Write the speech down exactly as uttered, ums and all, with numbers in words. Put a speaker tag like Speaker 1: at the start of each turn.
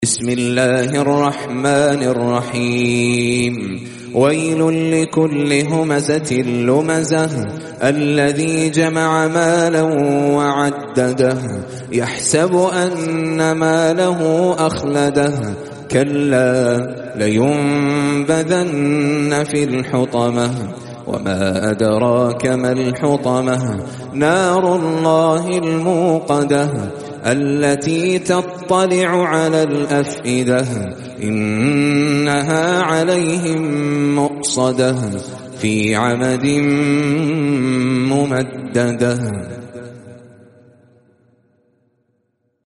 Speaker 1: بسم الله الرحمن الرحيم ويل لكل همزة لمزة الذي جمع مالا وعدده يحسب أن ماله أخلده كلا لينبذن في الحطمة وما أدراك ما الحطمة نار الله الموقدة التي تطلع على الأفئدة إنها عليهم مؤصدة في عمد ممددة.